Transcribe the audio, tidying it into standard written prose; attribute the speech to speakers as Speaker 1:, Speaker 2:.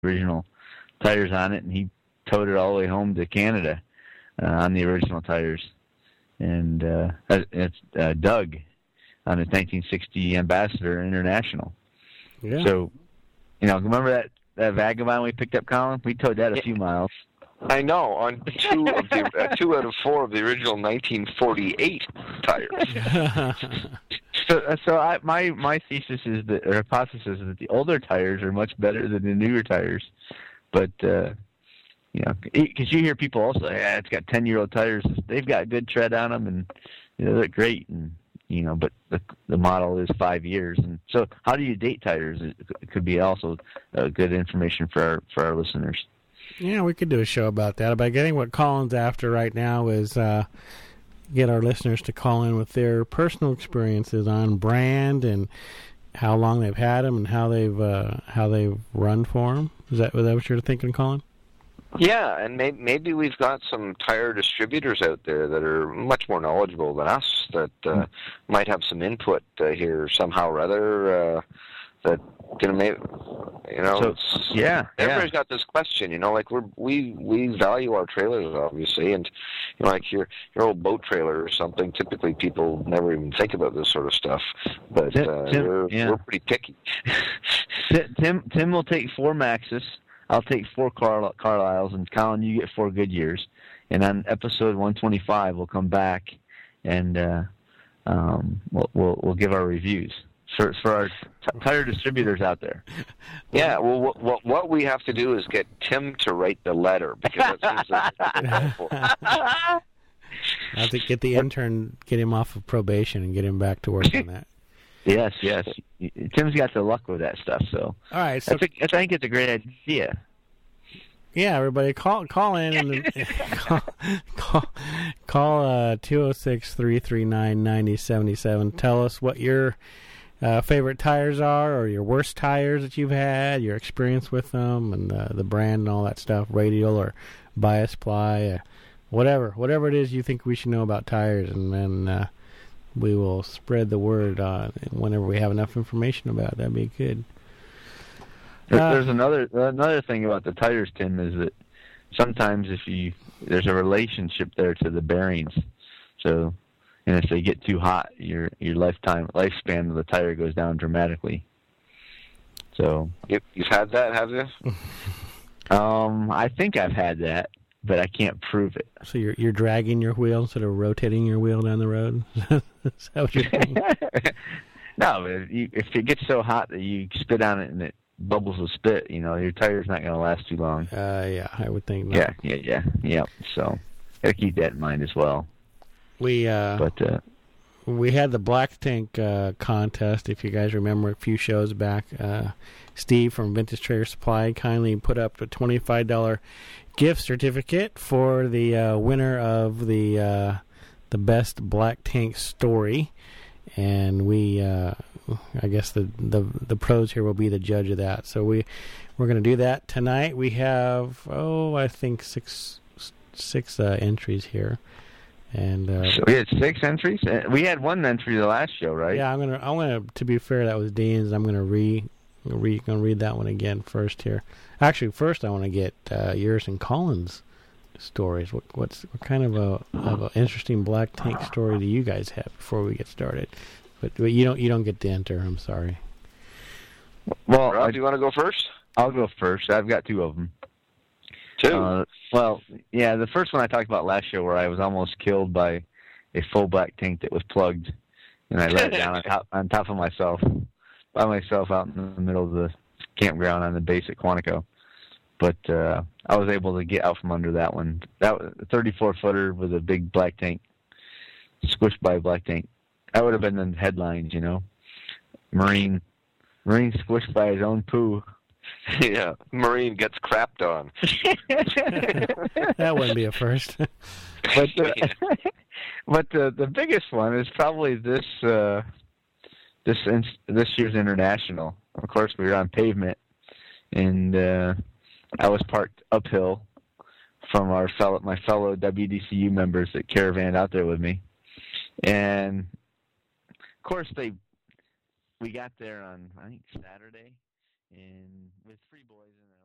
Speaker 1: original tires on it, and he towed it all the way home to Canada on the original tires. And it's Doug on his 1960 Ambassador International.
Speaker 2: Yeah.
Speaker 1: So, remember that Vagabond we picked up, Colin? We towed that a few miles.
Speaker 3: I know, on 2 out of 4 of the original 1948 tires.
Speaker 1: So my thesis is that, or hypothesis is that the older tires are much better than the newer tires, but because you hear people also, it's got 10-year-old tires. They've got good tread on them, and they look great, and but the model is 5 years, and so how do you date tires? It could be also good information for our listeners.
Speaker 2: Yeah, we could do a show about that. But I think what Colin's after right now is get our listeners to call in with their personal experiences on brand and how long they've had them and how they've run for them. Is that what you're thinking, Colin?
Speaker 3: Yeah, and maybe we've got some tire distributors out there that are much more knowledgeable than us that might have some input here somehow or other. That can make, everybody's got this question, like we value our trailers obviously, and like your old boat trailer or something. Typically, people never even think about this sort of stuff, but we're pretty picky.
Speaker 1: Tim will take 4 Maxxis. I'll take 4 Carlisles, and Colin, you get 4 Goodyears. And on episode 125, we'll come back and we'll give our reviews for our tire distributors out there.
Speaker 3: Yeah, well, what we have to do is get Tim to write the letter, because that seems like helpful.
Speaker 2: I have to get the intern, get him off of probation, and get him back to work on that.
Speaker 1: Yes. Tim's got the luck with that stuff, so.
Speaker 2: All right, so
Speaker 1: I think it's a great idea.
Speaker 2: Yeah, everybody, call in and call 206-339-9077. Tell us what your favorite tires are, or your worst tires that you've had, your experience with them, and the brand and all that stuff, radial or bias ply, whatever it is you think we should know about tires, and then we will spread the word whenever we have enough information about it. That'd be good.
Speaker 1: There's another thing about the tires, Tim, is that sometimes there's a relationship there to the bearings. So, and if they get too hot, your lifespan of the tire goes down dramatically. So
Speaker 3: you've had that, have you?
Speaker 1: I think I've had that, but I can't prove it.
Speaker 2: So you're dragging your wheel instead of rotating your wheel down the road? Is that what you're saying?
Speaker 1: No, if it gets so hot that you spit on it and it bubbles with spit, your tire's not going to last too long.
Speaker 2: Yeah, I would think not.
Speaker 1: Yeah. So, gotta keep that in mind as well.
Speaker 2: We had the Black Tank contest, if you guys remember a few shows back. Steve from Vintage Trailer Supply kindly put up a $25 gift certificate for the winner of the best Black Tank story, and we I guess the pros here will be the judge of that. So we're going to do that tonight. We have I think six entries here, and
Speaker 1: so we had 6 entries. We had 1 entry the last show, right?
Speaker 2: Yeah, I'm gonna. To be fair, that was Dean's. I'm gonna read that one again first here. Actually, first I want to get yours and Colin's stories. What kind of a interesting Black Tank story do you guys have before we get started? But you don't get to enter. I'm sorry.
Speaker 1: Well,
Speaker 3: Rob, do you want to go first?
Speaker 1: I'll go first. I've got 2 of them.
Speaker 3: 2?
Speaker 1: Well, yeah, the first one I talked about last show, where I was almost killed by a full Black Tank that was plugged, and I let it down on top of myself, by myself out in the middle of the campground on the base at Quantico. But I was able to get out from under that one. That was a 34-footer with a big Black Tank, squished by a Black Tank. That would have been the headlines, Marine squished by his own poo.
Speaker 3: Yeah, Marine gets crapped on.
Speaker 2: That wouldn't be a first.
Speaker 1: But the biggest one is probably this year's International. Of course, we were on pavement, and I was parked uphill from my fellow WDCU members that caravanned out there with me, and of course we got there on, I think, Saturday, and with 3 boys and